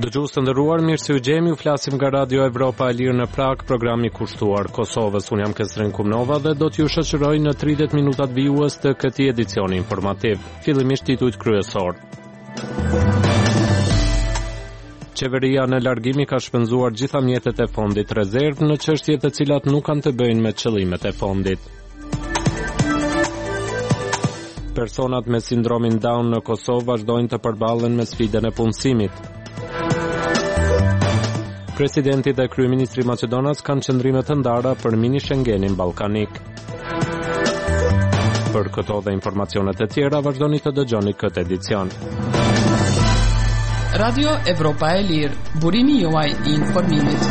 Dëgjues të nderuar, mirë se u gjemi, u flasim nga Radio Evropa e Lirë në Prag, programi kushtuar Kosovës. Unë jam Kesrin Kumnova dhe do t'ju shoqëroj në 30 minutat vijues të këtij edicioni informativ. Fillimisht titujt kryesor. Qeveria në largimi ka shpenzuar gjitha mjetet e fondit rezerv në çështje të cilat nuk kanë të bëjnë me qëllimet e fondit. Personat me sindromin Down në Kosovë vazhdojnë të përballen me sfidën e punësimit. Presidenti dhe kryeministri Maqedonas kanë qëndrime të ndara për mini Schengenin ballkanik. Për këto dhe informacionet e tjera vazhdoni të dëgjoni këtë edicion. Radio Evropa e Lirë, burimi juaj I informimit.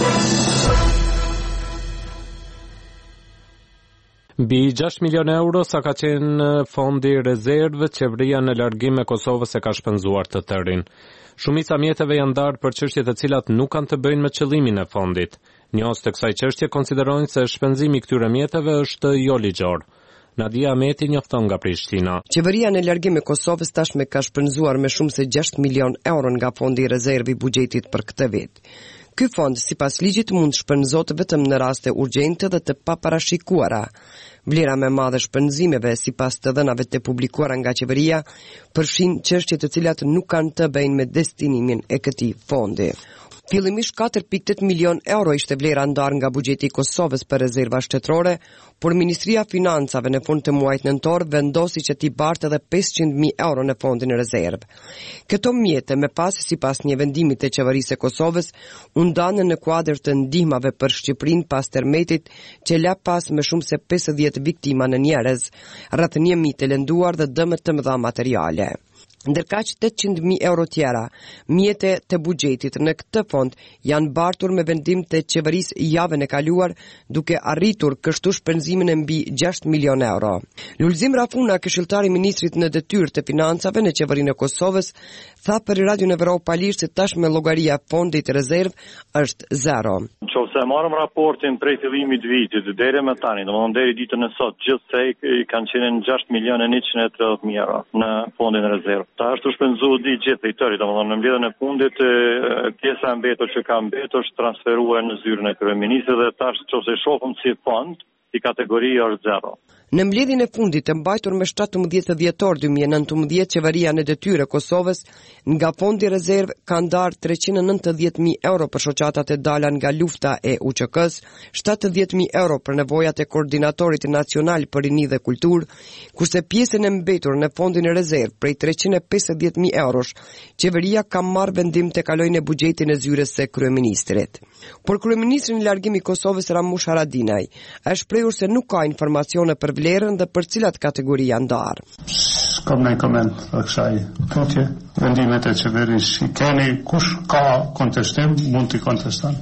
Mbi 6 milion euro sa ka qenë fondi rezervë, qeveria në largim e Kosovës e ka shpenzuar të tërin. Shumica mjeteve janë ndarë për çështje të cilat nuk kanë të bëjnë me qëllimin e fondit. Njohës të kësaj çështje konsiderojnë se shpenzimi I këtyre mjeteve është jo ligjor. Nadia Ameti njofton nga Prishtina. Qeveria në largim e Kosovës tashme ka shpenzuar me shumë se 6 milion euro nga fondi rezervi buxhetit për këtë vit. Ky fond, sipas ligjit, mund shpenzot vetëm në raste urgjente dhe të paparashikuara. Vlera më e madhe shpenzimeve, sipas të dhënave të publikuara nga qeveria, përfshin çështje të cilat nuk kanë të bëjnë me destinimin e këtij fondi. Fillimisht 4.8 milion euro ishte vlera ndarë nga buxheti I Kosovës për rezerva shtetërore, por Ministria Financave në fund të muajit nëntor vendosi që t'i bartë edhe 500.000 euro në fondin rezervë. Këto mjete, me pas sipas një vendimi të qeverisë së Kosovës, u ndanë në kuadër të ndihmave për Shqipërinë pas tërmetit, që la pas me shumë se 50 viktima në njerëz, rreth 1.000 të lënduar dhe dëme të mëdha materiale. Ndërkaq 800.000 euro tjera, mjete të buxhetit në këtë fond janë bartur me vendim të qeverisë javën e kaluar, duke arritur kështu shpenzimin e mbi 6 milion euro. Lulzim Rafuna, këshilltari I ministrit në detyrë të financave në qeverinë e Kosovës, tha për Radio Evropa Lirë se tashmë llogaria e fondit rezerv është 0. Nëse marrim raportin prej fillimit vitit deri më tani, domethënë deri ditën e sot, gjithsej kanë qenë 6 milionë 130.000 euro në fondin rezerv. Ta është shpenzuar di gjithë I tëri, domethënë në mbledhjen e fundit pjesa e mbetur që ka mbetur është transferuar në zyrën e kryeministrit dhe tash nëse shohim si fond, I kategoria është 0. Në mbledhjen e fundit të mbajtur me 17 dhjetor 2019, qeveria në detyrë e Kosovës nga fondi rezerv ka ndarë 390.000 euro për shoqatat e dala nga lufta e UÇK-s, 70.000 euro për nevojat e koordinatorit nacional për rini dhe kulturë, kurse pjesën e mbetur në fondin e rezerv prej 350.000 eurosh, qeveria ka marrë vendim të kalojë në buxhetin e zyrës së kryeministrit. Por kryeministri në largim I Kosovës Ramush Haradinaj është shprehur se nuk ka informacione për vlerën dhe për cilat kategori janë ndarë. Kam në koment të kësaj tutje, vendimet e qeverisë I keni, kush ka kontestim, mund t'i konteston.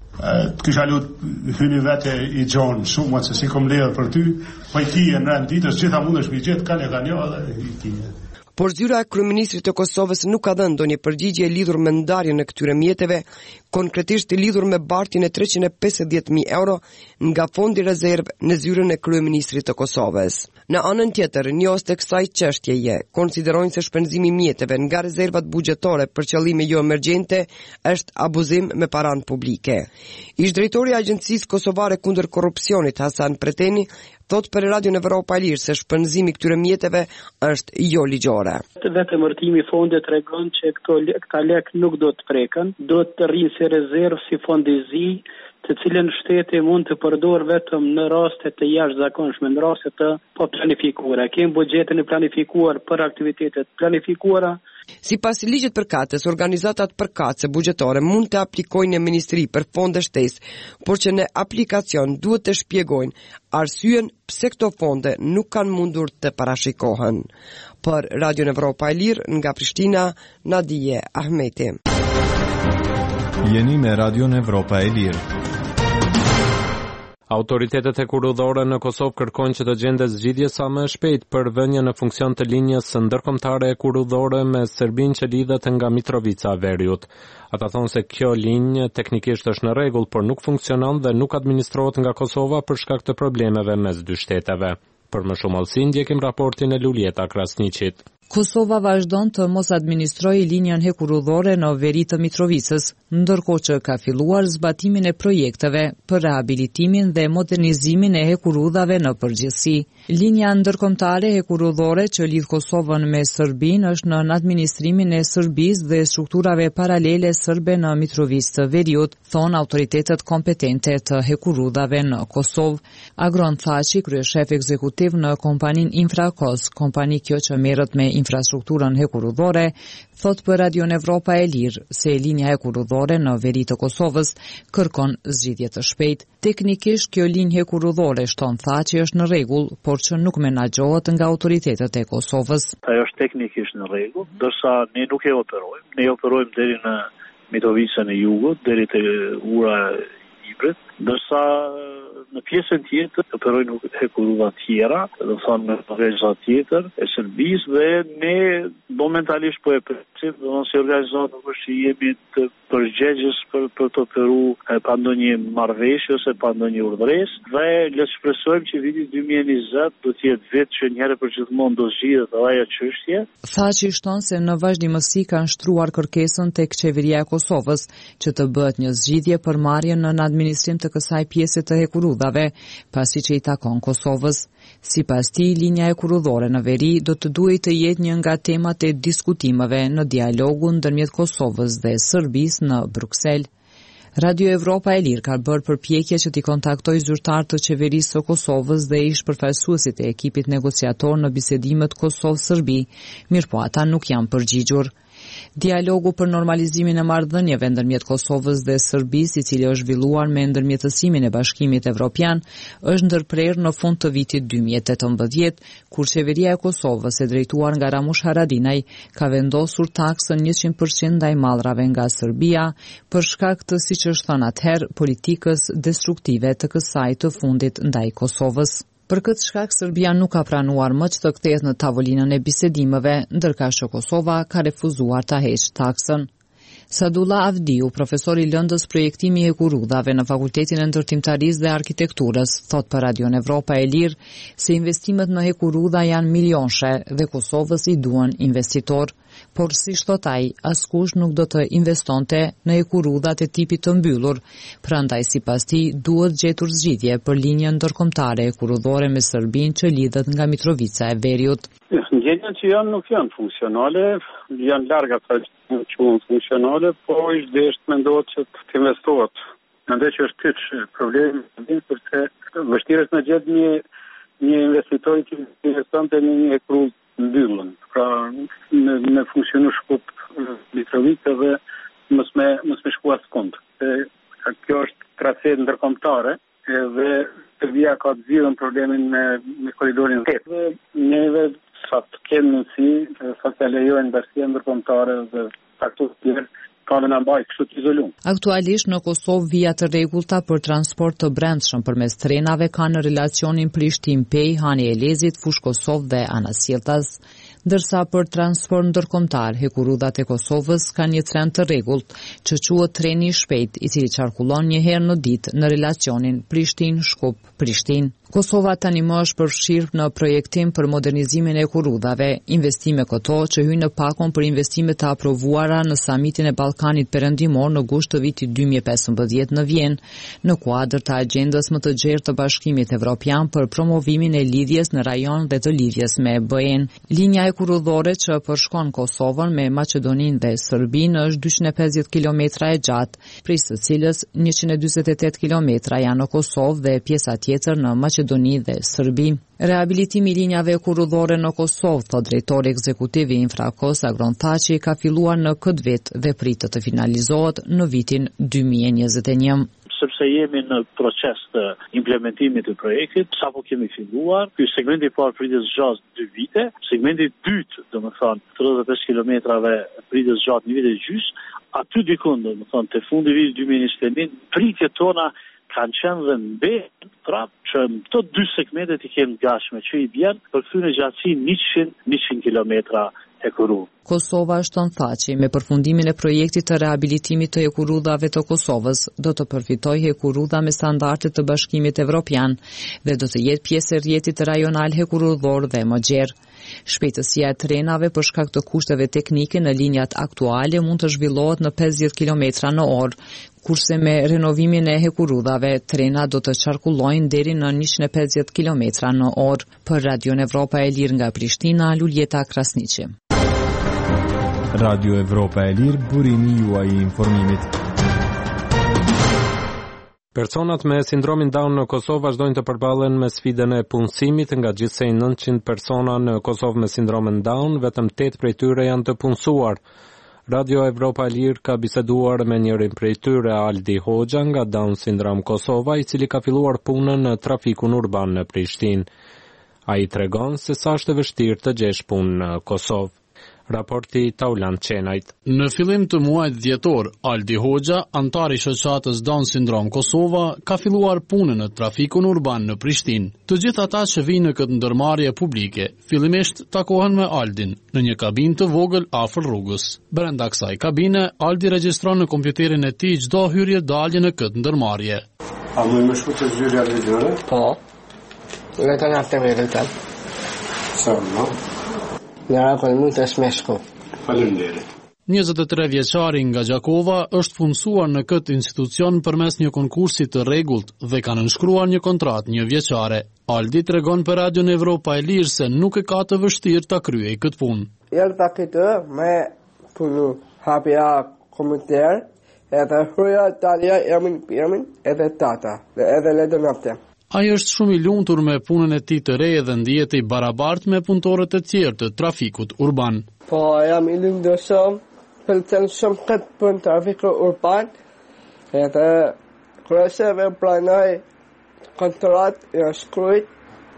Të kisha lutë hyni vete I gjonë shumë, se si kom ledhë për ty, po I kije në rënd ditës, gjitha mundesh mi gjithë, ka një dhe I kije. Por zyra e kryeministrit të Kosovës nuk ka dhënë ndonjë përgjigje lidhur me ndarjen e këtyre mjeteve, konkretisht lidhur me bartjen e 350.000 euro nga fondi rezerv në zyrën e kryeministrit të Kosovës. Në anën tjetër, njohës të kësaj çështjeje konsiderojnë se shpenzimi I mjeteve nga rezervat buxhetore për qëllime jo emergjente është abuzim me paranë publike. Ish-drejtori I Agjencisë Kosovare kundër korrupsionit Hasan Preteni thot për Radio Evropa Lirë se shpenzimi këtyre mjeteve është jo ligjore. Vetëm emërtimi I fondit tregon që këta lek nuk do të preken, do të rrinë si rezervë, si fondizi, të cilën shteti mund të përdor vetëm në raste të jashtëzakonshme, në raste të planifikuara. Kemi buxhetin e planifikuar për aktivitetet planifikuara. Sipas ligjit përkatës, organizatat përkatëse buxhetore mund të aplikojnë në ministri për fonde shtesë, por që në aplikacion duhet të shpjegojnë arsyen pse këto fonde nuk kanë mundur të parashikohen. Për Radio Evropa e Lirë nga Prishtina, Nadije Ahmeti. Jeni me Radio Evropa e Lirë. Autoritetet e kurudhore në Kosovë kërkojnë që të gjendet zgjidhje sa më shpejt për vënien në funksion të linjës ndërkombëtare e kurudhore me Serbinë që lidhet nga Mitrovica e Veriut. Ata thonë se kjo linjë teknikisht është në rregull, por nuk funksionon dhe nuk administrohet nga Kosova për shkak të problemeve mes dy shteteve. Për më shumë allësi ndjekim raportin e Luljeta Krasniqit. Kosova vazhdon të mos administrojë linjën hekurudhore në veri të Mitrovicës, ndërkohë që ka filluar zbatimin e projekteve për rehabilitimin dhe modernizimin e hekurudhave në përgjithësi. Linja ndërkombëtare hekurudhore që lidh Kosovën me Serbinë është në administrimin e Serbisë dhe strukturave paralele serbe në Mitrovicë të Veriut, thon autoritetet kompetente të hekurudhave në Kosovë. Agron Thaçi, kryeshef ekzekutiv në kompaninë Infrakos, kompani kjo që merret me infrastrukturën hekurudhore, thot për Radio Evropa e Lirë se linja hekurudhore në veri të Kosovës kërkon zgjidhje të shpejtë. Teknikisht kjo linjë hekurudhore, shton Thaçi, është në rregull, por që nuk menaxhohet nga autoritetet e Kosovës. Ajo është teknikisht në rregull, ndërsa ne nuk e operojmë. Ne operojmë deri në Mitrovicën e Jugut, deri te ura Ibrit, ndërsa në pjesën tjetër operojnë hekurudha tjera, do thonë në organizat tjetër e Serbisë, dhe ne momentalisht po e presim, do thonë si organizat nuk është që jemi të përgjegjës për të operu pa ndonjë marrëveshje ose pa ndonjë urdhëresë, dhe le të shpresojmë që viti 2020 do të jetë vit që një herë për gjithmonë do zgjidhet ajo çështje. Thaçi shton se në vazhdimësi kanë shtruar kërkesën tek qeveria e Kosovës që të bëhet një zgjidhje për marrjen në administrim të kësaj pjese të hekurudhave, pasi që i takon Kosovës. Sipas tij, linja hekurudhore në veri do të duhej të jetë një nga temat e diskutimeve në dialogun ndërmjet Kosovës dhe Serbisë në Bruksel. Radio Evropa e Lirë ka bërë përpjekje që t'i kontaktoj zyrtar të qeverisë së Kosovës dhe ish përfaqësuesit e ekipit negociator në bisedimet Kosovë-Serbi, mirëpo ata nuk janë përgjigjur. Dialogu për normalizimin e marrëdhënieve ndërmjet Kosovës dhe Serbisë, i cili është zhvilluar me ndërmjetësimin e Bashkimit Evropian, është ndërprerë në fund të vitit 2018, kur qeveria e Kosovës, e drejtuar nga Ramush Haradinaj, ka vendosur taksën 100% ndaj mallrave nga Serbia, për shkak të, siç është thënë atëherë, politikës destruktive të kësaj të fundit ndaj Kosovës. Për këtë shkak, Serbia nuk ka pranuar më që të kthehet në tavolinën e bisedimeve, ndërkaq që Kosova ka refuzuar ta heqë taksën. Sadullah Avdiu, profesor i lëndës projektimi e hekurudhave në Fakultetin e Ndërtimtarisë dhe Arkitekturës, thot për Radio Evropa e Lirë se investimet në hekurudha janë milionshe dhe Kosovës i duan investitor. Por si thot ai, askush nuk do të investonte në hekurudhat e tipit të mbyllur, prandaj sipas tij duhet gjetur zgjidhje për linjën ndërkombëtare hekurudhore me Serbinë që lidhet nga Mitrovica e Veriut. Ngjenjet që janë nuk janë funksionale, janë larg ata që janë funksionale, po është deshtë mendohet që të investohet. Mendoj që është kyç problemi, përse vështirë është në gjetë një investitor që investonte në një hekurudhë mbyllën. Pra në funksionu shkup Mitrovica dhe mos me shku askund. Kjo është trase ndërkombëtare dhe Serbia ka të zgjidhur problemin me korridorin 8. Dhe neve sa të kemë mundësi, sa të lejojnë bashkia ndërkombëtare dhe faktorë të tjerë, kanë na mbaj kështu të izoluar. Aktualisht në Kosovë vija të rregullta për transport të brendshëm përmes trenave kanë në relacionin Prishtinë-Pej, Hani Elezit, Fushë Kosovë dhe Anasjelltas, ndërsa për transport ndërkombëtar, hekurudhat e Kosovës kanë një tren të rregullt që quhet treni i shpejt, i cili qarkullon një herë në ditë në relacionin Prishtinë-Shkup-Prishtinë. Kosova tani më është përfshirë në projektim për modernizimin e hekurudhave, investime këto që hyjnë në pakon për investimet të aprovuara në samitin e Ballkanit Perëndimor në gusht të vitit 2015 në Vjenë, në kuadër të agjendës më të gjerë të Bashkimit Evropian për promovimin e lidhjes në rajon dhe të lidhjes me BE-n. Linja hekurudhore që përshkon Kosovën me Maqedoninë dhe Serbinë është 250 kilometra e gjatë, prej së cilës 148 kilometra janë në Kosovë dhe pjesa tjetër në Maqedoni dhe Serbi. Rehabilitimi i linjave hekurudhore në Kosovë, thot drejtori ekzekutiv i Infrakos Agron Thaçi, ka filluar në këtë vit dhe pritet të finalizohet në vitin 2021. Sepse jemi në proces të implementimit të projektit, sapo kemi filluar, ky segmenti i parë pritet zgjat 2 vite, segmenti i dytë, domethënë 35 kilometrave pritet zgjat 1 vit e gjys, aty dikun, domethënë te fundi i vitit 2021, pritjet tona kanë qenë dhe mbeten prapë që në këto 2 segmentet i kemi gatshme që i bjen për këtyre gjatësi 100 kilometra Hekurudh. Kosova shton tha me përfundimin e projektit të rehabilitimit të hekurudhave të Kosovës do të përfitojë hekurudha me standarde të Bashkimit Evropian dhe do të jetë pjesë e rrjetit rajonal hekurudhor dhe më gjerë. Shpejtësia e trenave për shkak të kushteve teknike në linjat aktuale mund të zhvillohet në 50 km/h, kurse me renovimin e hekurudhave, trena do të qarkullojnë deri në 150 km/h. Për Radion Evropa e Lirë nga Prishtina, Luljeta Krasniqi. Radio Evropa e Lirë, burimi juaj i informimit. Personat me sindromin Down në Kosovë vazhdojnë të përballen me sfidën e punësimit. Nga gjithsej 900 persona në Kosovë me sindromin Down, vetëm 8 prej tyre janë të punësuar. Radio Evropa e Lirë ka biseduar me njërin prej tyre, Aldi Hoxha nga Down Syndrome Kosova, i cili ka filluar punën në trafikun urban në Prishtinë. Ai tregon se sa është e vështirë të gjesh punë në Kosovë. Raporti Taulan Qenajt. Në fillim të muajit dhjetor, Aldi Hoxha, antar i shoqatës Down Syndrome Kosova, ka filluar punën në trafikun urban në Prishtinë. Të gjithë ata që vinë në këtë ndërmarrje publike, fillimisht takohen me Aldin në një kabinë të vogël afër rrugës. Brenda kësaj kabine, Aldi regjistron në kompjuterin e tij çdo hyrje dalje në këtë ndërmarrje. A mund më shkruaj zyrja e dyre? Po. Le të na them vetë. Sa më? Njëra për mund të smeshko. Faleminderit. 23 vjeçari nga Gjakova është punësuar në këtë institucion përmes një konkursi të rregullt dhe ka nënshkruar një kontratë një vjeçare. Aldi tregon për Radion Evropa e Lirë se nuk e ka të vështirë ta kryej këtë punë. Jelta këtë me punu hapja komunitar, edhe hyrja dalja emrin edhe tata, dhe edhe ledë napte. Ai është shumë i lumtur me punën e tij të re dhe ndihet i barabartë me punëtorët e tjerë të trafikut urban. Po, jam i lumtur shumë, pëlqen shumë këtë punë trafikut urban, edhe kërëseve pranoj kontratë e shkruajt,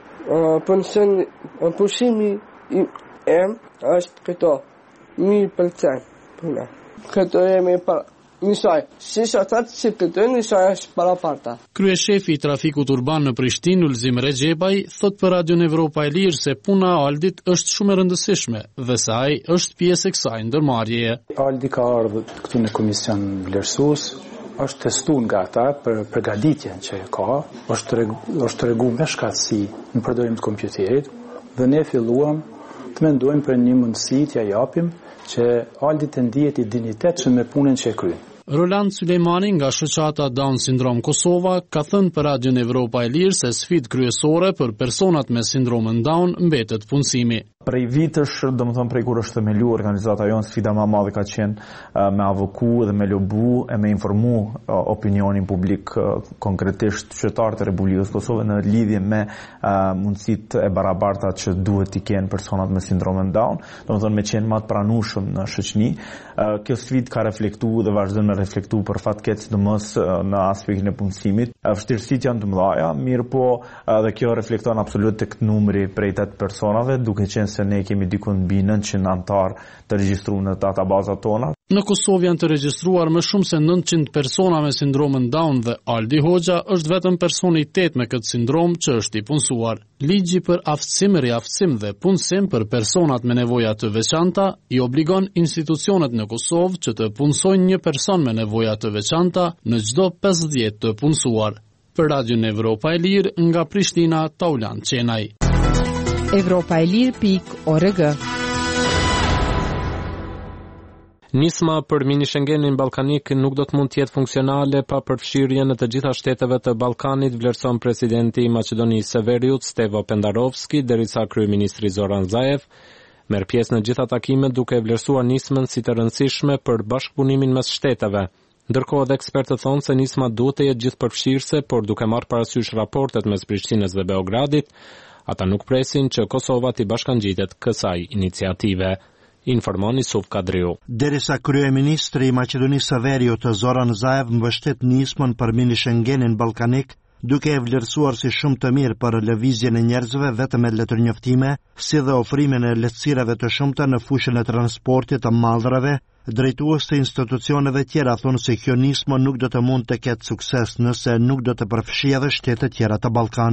pushimi im është këto, mi pëlqen puna. Këto jemi Nisaj, si shotat si këtë nisaj është para parta. Kryeshefi i trafikut urban në Prishtinë, Ulzim Rexhebaj, thot për Radion Evropa e Lirë se puna e Aldit është shumë e rëndësishme dhe se ai është pjesë e kësaj ndërmarrjeje. Aldi ka ardhur këtu në komision vlerësues, është testuar nga ata për përgatitjen që ka, është treguar me shkatësi në përdorim të kompjuterit dhe ne filluam të mendojmë për një mundësi t'ia japim që Aldi të ndihet i dinjitetshëm me punën që e kryen. Roland Sulejmani nga shoqata Down Syndrome Kosova ka thënë për Radion Evropa e Lirë se sfidë kryesore për personat me sindromën Down mbetet punësimi. Prej vitësh, domethënë prej kur është themelu organizata jonë, sfida më e madhe ka qenë me avoku dhe me lobu e me informu opinionin publik, konkretisht qytetarët e Republikës Kosovë në lidhje me mundësitë e barabarta që duhet t'i kenë personat me sindromën Down, domethënë me qenë më të pranueshëm në shoqëni. Kjo sfidë ka reflektuar dhe vazhdon të reflektuar për fat keq sidomos në aspektin e punësimit. Vështirësitë janë të mëdha, mirë po edhe kjo reflekton absolut tek numri prej 8 personave, duke qenë se ne kemi diku mbi 900 antar të regjistruar në databazat tona. Në Kosovë janë të regjistruar më shumë se 900 persona me sindromën Down dhe Aldi Hoxha është vetëm personi i 8 me këtë sindrom që është i punësuar. Ligji për aftësim, riaftësim dhe punësim për personat me nevoja të veçanta i obligon institucionet në Kosovë që të punësojnë një person me nevoja të veçanta në çdo 50 të punësuar. Për Radion Evropa e Lirë nga Prishtina, Taulan Qenaj. Evropaelir.org. Nisma për mini Schengenin ballkanik nuk do të mund të jetë funksionale pa përfshirjen e të gjitha shteteve të Ballkanit, vlerëson presidenti i Maqedonisë së Veriut Stevo Pendarovski, derisa kryeministri Zoran Zaev merr pjesë në gjitha takimet duke vlerësuar nismën si të rëndësishme për bashkëpunimin mes shteteve. Ndërkohë edhe ekspertët thonë se nisma duhet të jetë gjithëpërfshirëse, por duke marrë parasysh raportet mes Prishtinës dhe Beogradit, ata nuk presin që Kosova t'i bashkangjitet kësaj iniciative. Informon Isuf Kadriu. Derisa kryeministri i Maqedonisë së Veriut Zoran Zaev mbështet nismën për mini Schengenin ballkanik, duke e vlerësuar si shumë të mirë për lëvizjen e njerëzve vetëm me letërnjoftime, si dhe ofrimin e lehtësirave të shumta në fushën e transportit të mallrave, drejtues të institucioneve tjera thonë se kjo nismë nuk do të mund të ketë sukses nëse nuk do të përfshijë edhe shtete tjera të Ballkanit.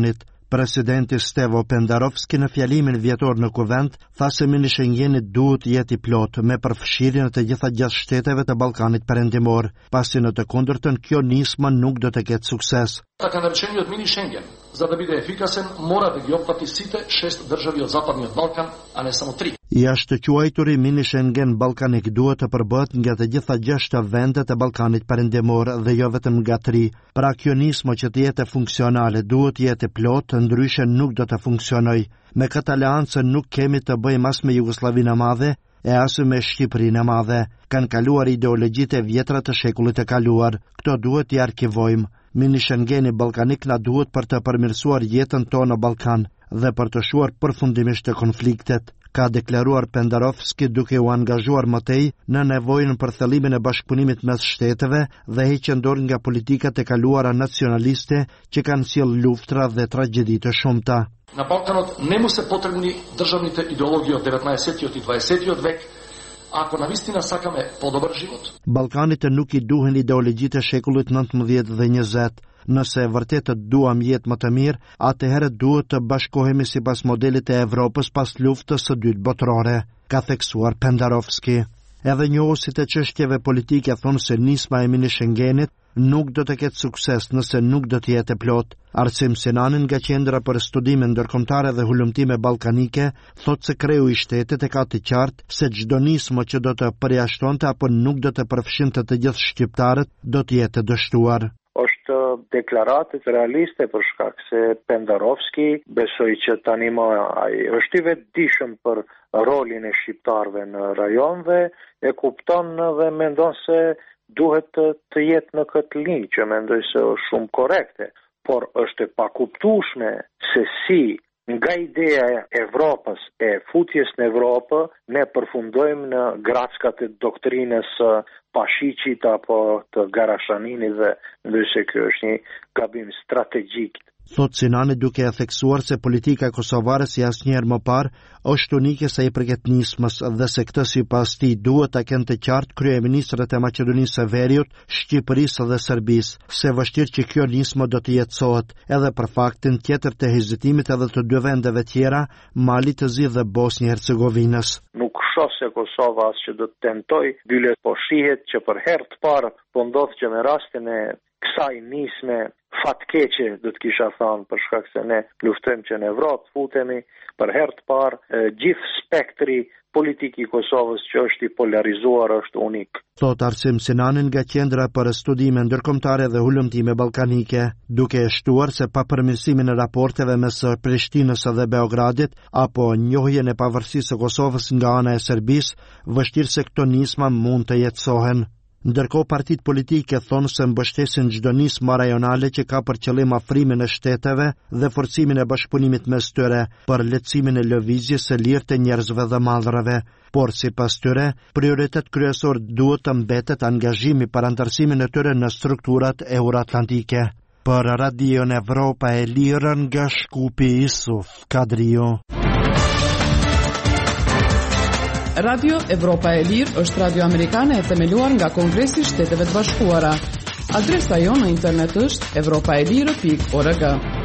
Presidenti Stevo Pendarovski në fjalimin vjetor në kuvent tha se mini Schengeni duhet jeti plot me përfshirjen e të gjitha 6 shteteve të Ballkanit Perëndimor, pasi në të kundërtën kjo nismë nuk do të ketë sukses. Naruszenie od mini Schengen, za da bude efikasen, mora da gi optati site 6 državi od Zapadni od Balkan, a ne samo 3. I ashtë quajturi mini Schengen Ballkanik duhet të përbëhet nga të gjitha 6 vendet e Ballkanit Perëndimor dhe jo vetëm nga 3. Pra kjo nismë që të jetë funksionale duhet jetë plot, ndryshe nuk do të funksionoj. Me këtë aleancë nuk kemi të bëjmë as me Jugosllavinë e Madhe e as me Shqipërinë e Madhe. Kanë kaluar ideologjitë e vjetra të shekullit e kaluar. Këto duhet t'i arkivojmë. Mini Schengeni Ballkanik na duhet për të përmirësuar jetën tonë në Ballkan dhe për të shuar përfundimisht të konfliktet, ka deklaruar Pendarovski duke u angazhuar më tej në nevojën për thellimin e bashkëpunimit mes shteteve dhe heqjen dorë nga politikat e kaluara nacionaliste që kanë sjellë luftra dhe tragjedi të shumta. Na Balkanot nemu se potrebni državните ideologije od 19. i 20. vek, ako na vistina sakame podobar život. Ballkanit nuk i duhen ideologjitë e shekullit 19 dhe 20. Nëse vërtet të duam jetë më të mirë, atëherë duhet të bashkohemi sipas modelit e Evropës pas luftës së dytë botërore, ka theksuar Pendarovski. Edhe njohësit e çështjeve politike thonë se nisma e mini Schengenit nuk do të ketë sukses nëse nuk do të jetë plot. Arsim Sinanin nga Qendra për Studime Ndërkombëtare dhe Hulumtime Ballkanike thotë se kreu i shtetit e ka të qartë se çdo nismë që do të përjashtonte apo nuk do të përfshinte të gjithë shqiptarët do të jetë dështuar. Është deklaratë realiste për shkak se Pendarovski besoj që tani më ai është i vetëdijshëm për rolin e shqiptarëve në rajon dhe e kupton dhe mendon se duhet të jetë në këtë linjë, që mendoj se është shumë korrekte, por është e pakuptueshme se si nga ideja e Evropës e futjes në Evropë ne përfundojmë në grackat e doktrinës Pashiqit apo të Garashanini dhe ndërse kjo është një gabim strategjik. Thot Sinani duke e theksuar se politika kosovare si asnjëherë më parë është unike sa i përket nismës dhe se këtë sipas tij duhet ta kenë të qartë kryeministrat e Maqedonisë së Veriut, Shqipërisë dhe Serbisë, se vështirë që kjo nismë do të jetësohet edhe për faktin tjetër të hezitimit edhe të dy vendeve tjera, Malit të Zi dhe Bosnjë-Hercegovinës. Nuk shoh se Kosova as që do të tentoj bile, po shihet që për herë të parë po ndodh që në rastin e kësaj nisme fatkeqe do të kisha thënë për shkak se ne luftojmë që në Evropë futemi për herë të parë gjithë spektri politik i Kosovës që është i polarizuar është unik. Thot Arsim Sinanin nga Qendra për Studime Ndërkombëtare dhe Hulumtime Ballkanike, duke e shtuar se pa përmirësimin e raporteve mes Prishtinës dhe Beogradit apo njohjen e pavarësisë së Kosovës nga ana e Serbisë, vështirë se këto nisma mund të jetësohen. Ndërkohë partitë politike thonë se mbështesin çdo nismë rajonale që ka për qëllim afrimin e shteteve dhe forcimin e bashkëpunimit mes tyre për lehtësimin e lëvizjes së lirë të njerëzve dhe mallrave, por sipas tyre, prioritet kryesor duhet të mbetet angazhimi për antarësimin e tyre në strukturat euroatlantike. Për Radion Evropa e Lirë nga Shkupi Isuf Kadrio. Radio Evropa e Lirë është radio amerikane e themeluar nga Kongresi i Shteteve të Bashkuara. Adresa jonë në internet është evropaelire.org.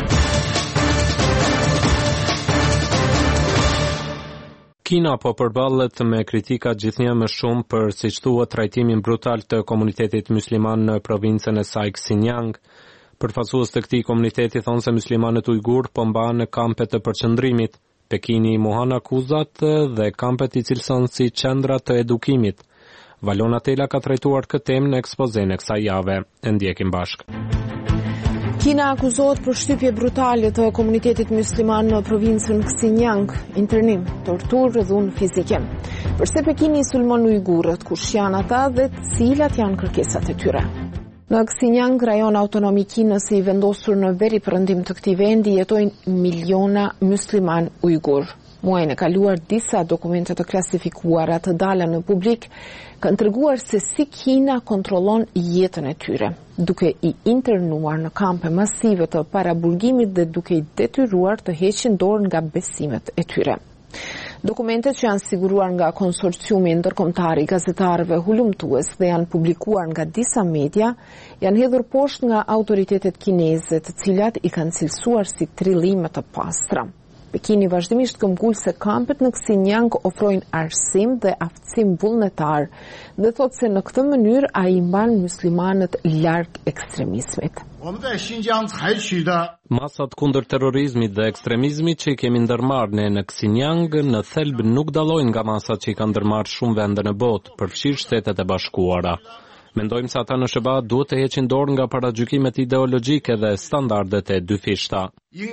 Kina po përballet me kritika gjithnjë më shumë për, siç thuhet, trajtimin brutal të komunitetit musliman në provincën e saj Xinjiang. Përfaqësues të këtij komuniteti thonë se muslimanët ujgur po mbahen në kampe të përqendrimit. Pekini muhan akuzat dhe kampet i cilëson si qendra të edukimit. Valona Tela ka trajtuar këtë temë në ekspozen e kësaj jave. E ndjekim bashk. Kina akuzohet për shtypje brutale të komunitetit musliman në provincën Xinjiang, internim, torturë dhe dhunë fizike. Përse Pekini sulmon ujgurët, kush janë ata dhe cilat janë kërkesat e tyre? Në Xinjiang, rajon autonom i Kinës i vendosur në veri perëndim të këtij vendi, jetojnë miliona musliman ujgur. Muajin e kaluar disa dokumente të klasifikuara të dala në publik kanë treguar se si Kina kontrollon jetën e tyre, duke i internuar në kampe masive të paraburgimit dhe duke i detyruar të heqin dorë nga besimet e tyre. Dokumentet që janë siguruar nga konsorciumi ndërkombëtar i gazetarëve hulumtues dhe janë publikuar nga disa media, janë hedhur poshtë nga autoritetet kineze, të cilat i kanë cilësuar si trillime të pastra. Pekini vazhdimisht këmbgul se kampet në Xinjiang ofrojnë arsim dhe aftësim vullnetar dhe thotë se në këtë mënyrë ai mban muslimanët larg ekstremizmit. Masat kundër terrorizmit dhe ekstremizmit që i kemi ndërmarrë ne në Xinjiang në thelb nuk dallojnë nga masat që i kanë ndërmarrë shumë vende në botë, përfshirë Shtetet e Bashkuara. Mendojmë se ata në SBA duhet të heqin dorë nga paragjykimet ideologjike dhe standardet e dyfishta.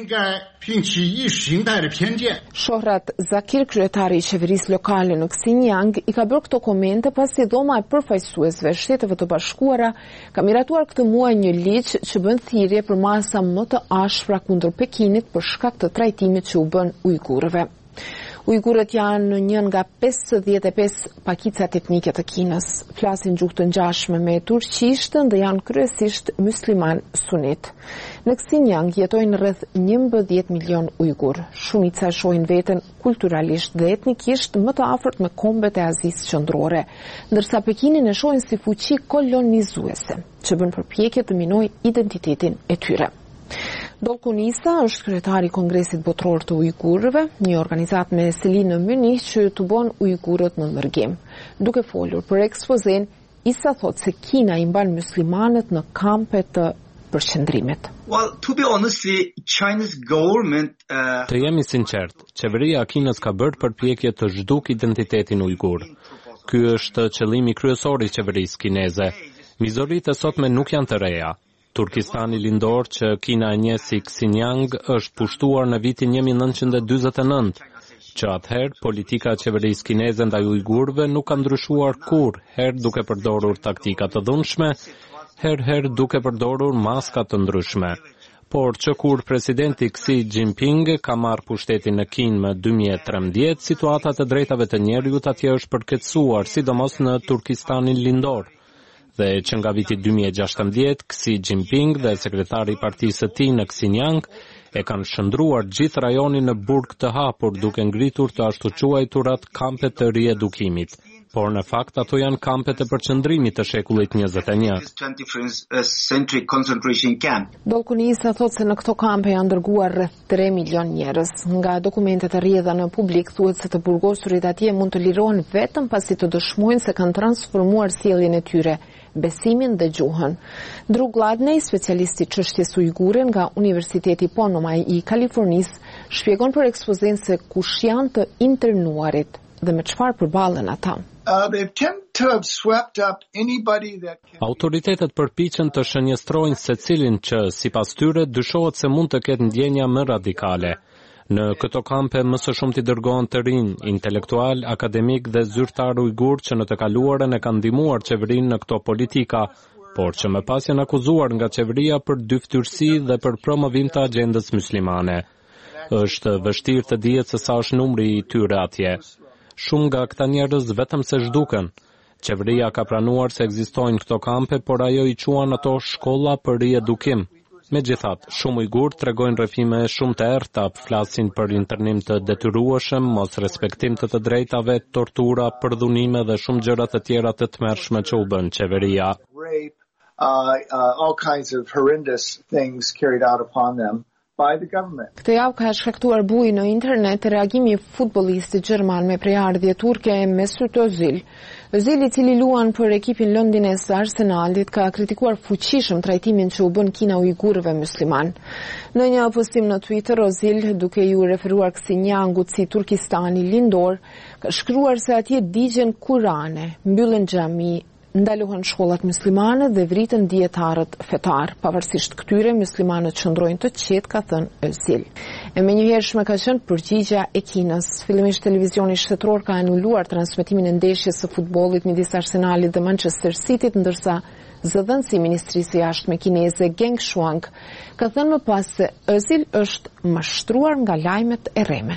Shohrat Zakir, kryetari i qeverisë lokale në Xinjiang, i ka bërë këto komente pasi dhoma e përfaqësuesve Shteteve të Bashkuara ka miratuar këtë muaj një ligj që bën thirrje për masa më të ashpra kundër Pekinit për shkak të trajtimit që u bën ujgurëve. Ujgurët janë një nga 55 pakicat etnike të Kinës, flasin gjuhë të ngjashme me turqishtën dhe janë kryesisht musliman sunit. Në Xinjiang jetojnë rreth 11 milion ujgur. Shumica shohin veten kulturalisht dhe etnikisht më të afërt me kombet e Azisë Qendrore, ndërsa Pekinin e shohin si fuqi kolonizuese, që bën përpjekje të minojë identitetin e tyre. Dolkunisa është kryetari i Kongresit Botror të Ujgurëve, një organizatë me seli në Munich që të bon ujgurët në ndërgim. Duke folur për ekspozen, Isa thotë se Kina i mban muslimanët në kampe të përqendrimit. Well, to be honestly, China's government Të jemi sinqert, qeveria e Kinës ka bërë përpjekje të zhduk identitetin ujgur. Ky është qëllimi kryesor i qeverisë kineze. Mizoritë e sotme nuk janë të reja. Turkistani lindor që Kina e njeh si Xinjiang është pushtuar në vitin 1949, që atëherë politika e qeverisë kineze ndaj ujgurëve nuk ka ndryshuar kurrë, herë duke përdorur taktika të dhunshme, herë duke përdorur maska të ndryshme. Por që kur presidenti Xi Jinping ka marrë pushtetin në Kinë më 2013, situata e drejtave të njerëzit atje është përkeqësuar, sidomos në Turkistanin lindor. Dhe që nga viti 2016, Xi Jinping dhe sekretari i partisë së tij në Xinjiang e kanë shndruar gjithë rajonin në burg të hapur duke ngritur të ashtu quajturat kampe të riedukimit. Por në fakt ato janë kampe të përqendrimit të shekullit 21. Dolkunisa thotë se në këto kampe janë dërguar rreth 3 milion njerëz. Nga dokumentet e rrjedha në publik thuhet se të burgosurit atje mund të lirohen vetëm pasi të dëshmojnë se kanë transformuar sjelljen e tyre, besimin dhe gjuhën. Drew Gladney, specialisti çështjes ujgure nga Universiteti Ponomaj i Kalifornisë, shpjegon për ekspozen se kush janë të internuarit dhe me çfarë përballen ata. Autoritetet përpiqen të shënjestrojnë secilin që sipas tyre dyshohet se mund të ketë ndjenja më radikale. Në këto kampe më së shumti dërgohen të rinj, intelektual, akademik dhe zyrtar ujgur që në të kaluarën e kanë ndihmuar qeverinë në këto politika, por që më pas janë akuzuar nga qeveria për dyftyrsi dhe për promovim të agjendës muslimane. Është vështirë të dihet se sa është numri i tyre atje. Shumë nga këta njerëz vetëm se zhduken. Qeveria ka pranuar se ekzistojnë këto kampe, por ajo i quan ato shkolla për riedukim. Megjithatë, shumë ujgur tregojnë rrëfime shumë të errta, flasin për internim të detyrueshëm, mos respektim të drejtave, tortura, përdhunime dhe shumë gjëra të tjera të tmerrshme që u bën qeveria. All kinds of horrendous things carried out upon them by the government. Këtë javë ka shkaktuar bujë në internet reagimi i futbollistit gjerman me prejardhje turke Mesut Özil. Özil, i cili luan për ekipin londines të Arsenalit, ka kritikuar fuqishëm trajtimin që u bën Kina ujgurëve musliman. Në një postim në Twitter, Özil, duke ju referuar Xinjiangut si Turkistani lindor, ka shkruar se atje digjen Kurane, mbyllen xhami, ndalohen shkollat muslimane dhe vritën dietarët fetar. Pavarësisht këtyre, muslimanët qëndrojnë të qetë, ka thënë Özil. E menjëhershme ka qenë përgjigja e Kinës. Fillimisht televizioni shtetëror ka anuluar transmetimin e ndeshjes së futbollit midis Arsenalit dhe Manchester Cityt, ndërsa zëdhënësi i Ministrisë së Jashtme kineze Geng Shuang ka thënë më pas se Özil është mashtruar nga lajmet e rreme.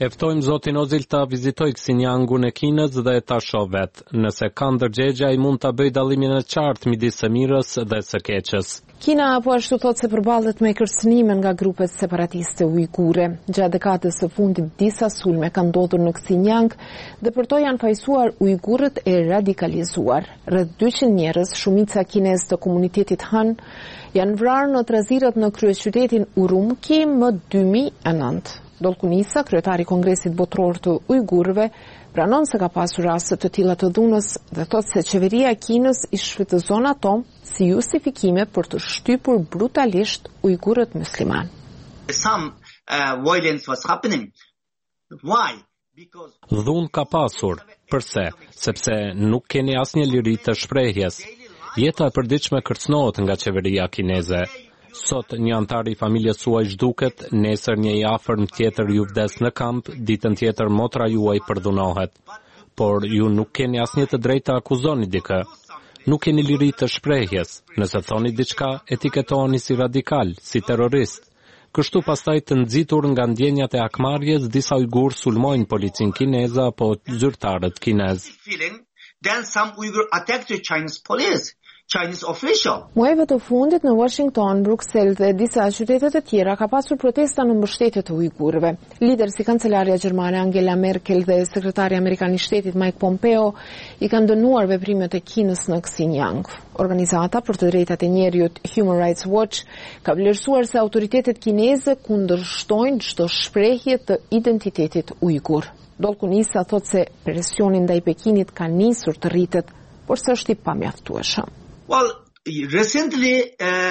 E ftojmë zotin Ozil ta vizitoj Xinjiangun e Kinës dhe ta shoh vet. Nëse ka ndërgjegje, ai mund ta bëjë dallimin e qartë midis së mirës dhe së keqes. Kina po ashtu thot se përballet me kërcënime nga grupet separatiste ujgure. Gjatë dekadës së fundit disa sulme kanë ndodhur në Xinjiang dhe për to janë fajsuar ujgurët e radikalizuar. Rreth 200 njerëz, shumica kinez të komunitetit Han, janë vrarë në trazirat në kryeqytetin Urumqi më 2009. Dolkunisa, kryetari i Kongresit Botror të Ujgurëve, pranon se ka pasur raste të tilla të dhunës dhe thot se qeveria e Kinës i shfrytëzon ato si justifikime për të shtypur brutalisht ujgurët musliman. Some violence was happening. Why? Dhunë ka pasur. Përse? Sepse nuk keni asnjë liri të shprehjes. Jeta e përditshme kërcënohet nga qeveria kineze. Sot një antar i familjes suaj zhduket, nesër një i afërm tjetër ju vdes në kamp, ditën tjetër motra juaj përdhunohet. Por ju nuk keni asnjë të drejtë të akuzoni dikë. Nuk keni liri të shprehjes. Nëse thoni diçka, etiketoheni si radikal, si terrorist. Kështu pastaj të nxitur nga ndjenjat e akmarrjes, disa ujgur sulmojnë policinë kineze apo zyrtarët kinez. Then some Uyghur attacked the Chinese police. Chinese official. Muajve të fundit në Washington, Bruxelles dhe disa qytete të tjera ka pasur protesta në mbështetje të ujgurëve. Lider si kancelarja gjermane Angela Merkel dhe sekretari amerikan i shtetit Mike Pompeo i kanë dënuar veprimet e Kinës në Xinjiang. Organizata për të drejtat e njerëzit Human Rights Watch ka vlerësuar se autoritetet kineze kundërshtojnë çdo shprehje të identitetit ujgur. Dolkunisa thot se presioni ndaj Pekinit ka nisur të rritet, por s'është i pamjaftueshëm. Well, recently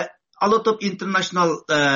a lot of international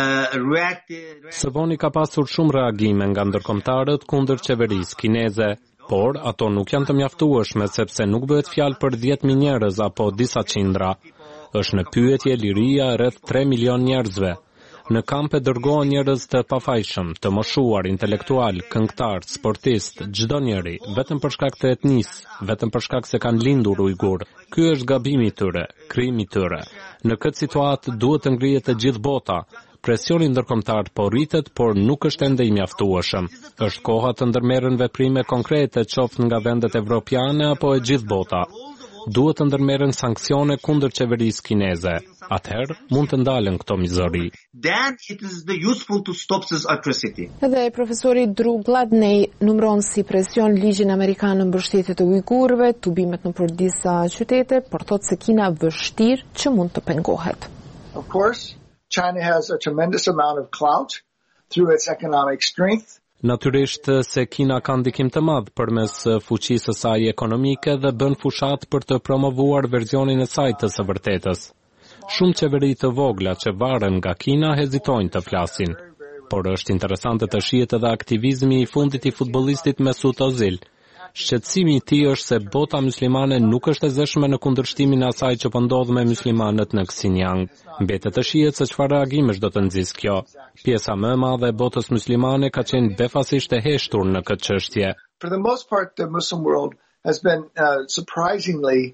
reacted. Së voni ka pasur shumë reagime nga ndërkombëtarët kundër qeverisë kineze, por ato nuk janë të mjaftueshme sepse nuk bëhet fjalë për 10.000 njerëz apo disa qindra. Është në pyetje liria rreth 3 milion njerëzve. Në kampe dërgohen njerëz të pafajshëm, të moshuar, intelektual, këngëtar, sportist, çdo njeri, vetëm për shkak të etnisë, vetëm për shkak se kanë lindur ujgur. Ky është gabimi i tyre, krijimi i tyre. Në këtë situatë duhet të ngrihet të gjithë bota. Presioni ndërkombëtar po rritet, por nuk është ende i mjaftueshëm. Është koha të ndërmerren veprime konkrete, qoftë nga vendet evropiane apo e gjithë bota. Duhet të ndërmerren sanksione kundër qeverisë kineze. Atëherë mund të ndalen këto mizori. Then it is the useful to stop this atrocity. Edhe profesori Drew Gladney numëron si presion ligjin amerikan në mbështetje të ujgurëve, tubimet nëpër disa qytete, por thotë se Kina vështirë që mund të pengohet. Of course, China has a tremendous amount of clout through its economic strength. Natyrisht se Kina ka ndikim të madh përmes fuqisë së saj ekonomike dhe bën fushat për të promovuar versionin e saj të së vërtetës. Shumë qeveri të vogla që varen nga Kina hezitojnë të flasin, por është interesante të shihet edhe aktivizmi i fundit i futbollistit Mesut Ozil. Shqetësimi i tij është se bota muslimane nuk është e zëshme në kundërshtimin e asaj që po ndodh me muslimanët në Xinjiang. Mbetet të shihet se çfarë reagimesh do të nxjisë kjo. Pjesa më e madhe e botës muslimane ka qenë befasisht e heshtur në këtë çështje. For the most part, the Muslim world has been surprisingly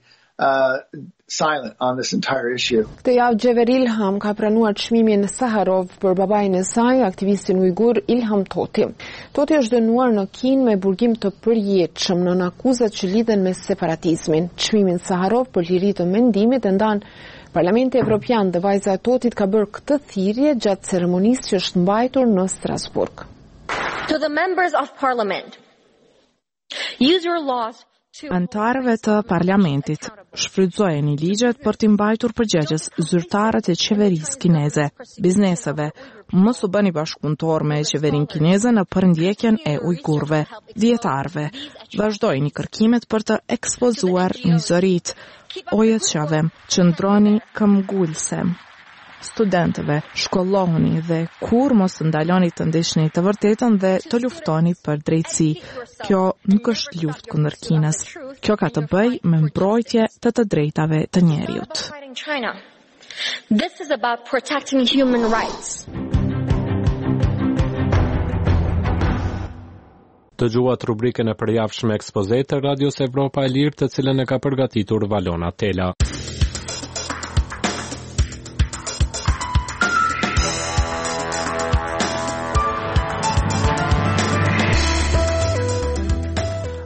silent on this entire issue. Këtë javë Xhever Ilham ka pranuar çmimin Saharov për babain e saj, aktivistin ujgur Ilham Toti. Toti është dënuar në Kinë me burgim të përjetshëm nën akuzat që lidhen me separatizmin. Çmimin Saharov për liri të mendimit e ndan Parlamenti Evropian dhe vajza e Totit ka bërë këtë thirrje gjatë ceremonisë që është mbajtur në Strasburg. To the members of parliament, use your laws. Antarëve të parlamentit, shfrytëzojeni ligjet për t'i mbajtur përgjegjës zyrtarët e qeverisë kineze, bizneseve, mos u bëni bashkëpunëtor me qeverinë kineze në përndjekjen e ujgurëve, dietarëve, vazhdojini kërkimet për të ekspozuar mizoritë, OJC-ve, qëndroni këmbgulse. Studentëve, shkollohuni dhe kur mos të ndaloni të ndeshni të vërtetën dhe të luftoni për drejtësi. Kjo nuk është luftë kundër Kinës. Kjo ka të bëjë me mbrojtje të drejtave të njerëzit. This is about protecting human rights. Dëgjuat rubrikën e përjavshme Ekspoze të Radios Evropa e Lirë, të cilën e ka përgatitur Valona Tela.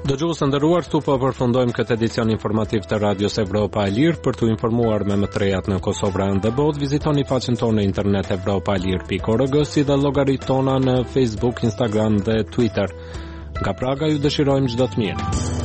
Dëgjues të nderuar, këtu po përfundojmë këtë edicion informativ të Radios Evropa e Lirë. Për t'u informuar me më të rejat në Kosovë rreth dhe botë, vizitoni faqen tonë në internet evropalir.org, si dhe llogaritë tona në Facebook, Instagram dhe Twitter. Nga Praga ju dëshirojmë çdo të mirë.